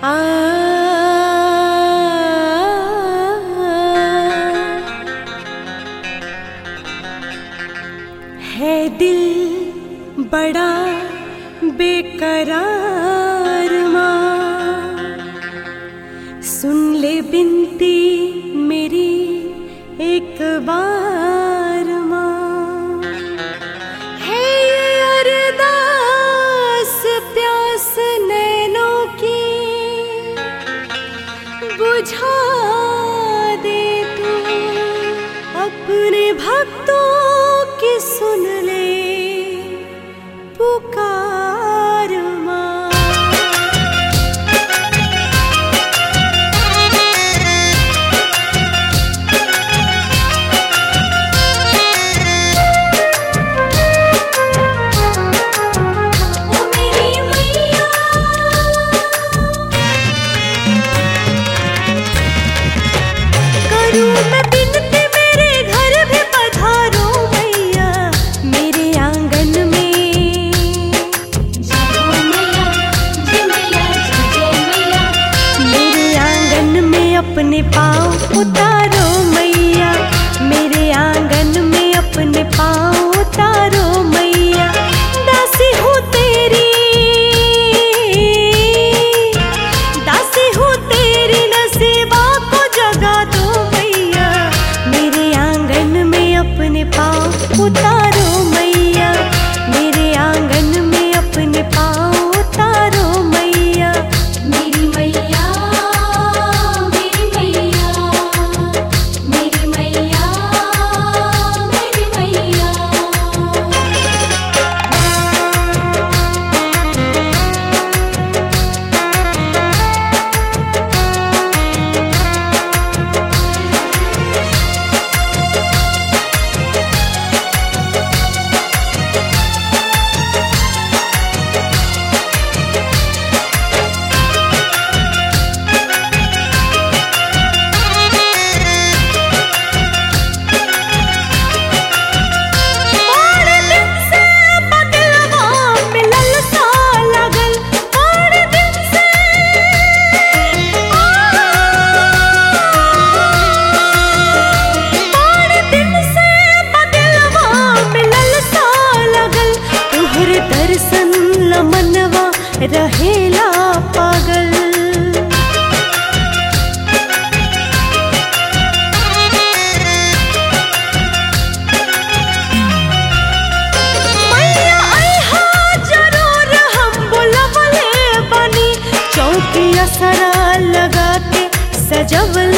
आ है दिल बड़ा बेकरार माँ, सुन ले बिनती मेरी एक बार माँ। है ये अरदास प्यास नैनों की, बुझा दे तू अपने भक्तों की, सुन ले पुकार माँ। करूँ मैं बिनती मेरे घर भी पधारो मैया, मेरे आंगन में। मेरे आंगन में अपने पाँव उतारो मैया, मेरे आंगन में अपने पाँव उतारो मैया। दासी हूँ तेरी, दासी हूँ तेरी, नसीबा को जगा दो मैया। मेरे आंगन में अपने पाँव उतारो मैया, मेरे आंगन में अपने पाँव उतारो मैया। मेरी मैया, मेरी मैया, मेरी मैया, मेरी मैया। दर्शन मनवा रहेला पागल, मैया आइहा जरूर हम बुलवले बनी, चौकी असरा लगा के सजवल